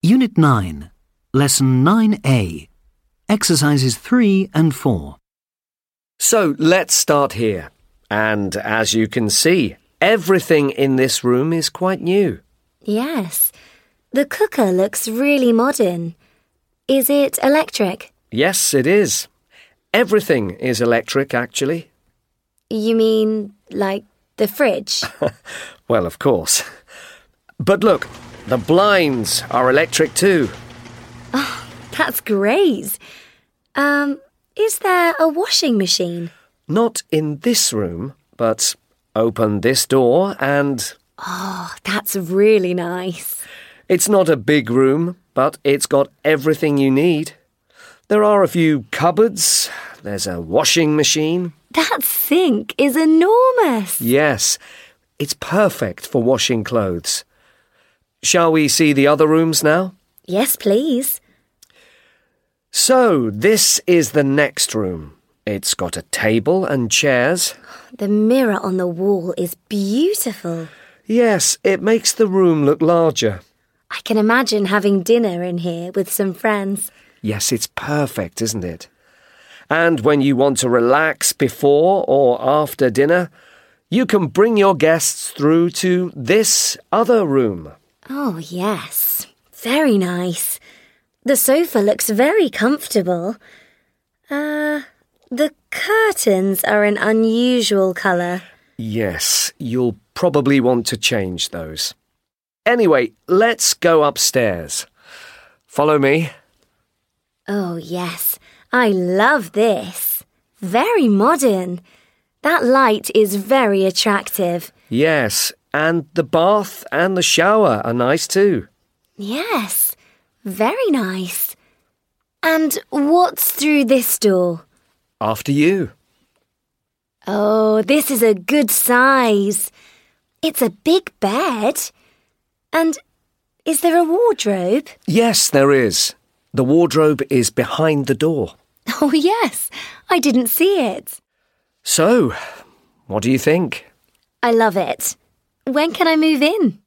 Unit 9, Lesson 9A, Exercises 3 and 4. So let's start here. And as you can see, everything in this room is quite new. Yes. The cooker looks really modern. Is it electric? Yes, it is. Everything is electric, actually. You mean, like the fridge? Well, of course. But look, the blinds are electric too. Oh, that's great. Is there a washing machine? Not in this room, but open this door and... Oh, that's really nice. It's not a big room, but it's got everything you need. There are a few cupboards, there's a washing machine. That sink is enormous. Yes, it's perfect for washing clothes. Shall we see the other rooms now? Yes, please. So, this is the next room. It's got a table and chairs. The mirror on the wall is beautiful. Yes, it makes the room look larger. I can imagine having dinner in here with some friends. Yes, it's perfect, isn't it? And when you want to relax before or after dinner, you can bring your guests through to this other room. Oh, yes. Very nice. The sofa looks very comfortable. The curtains are an unusual colour. Yes, you'll probably want to change those. Anyway, let's go upstairs. Follow me. Oh, yes. I love this. Very modern. That light is very attractive. Yes, and the bath and the shower are nice too. Yes, very nice. And what's through this door? After you. Oh, this is a good size. It's a big bed. And is there a wardrobe? Yes, there is. The wardrobe is behind the door. Oh, yes. I didn't see it. So, what do you think? I love it. When can I move in?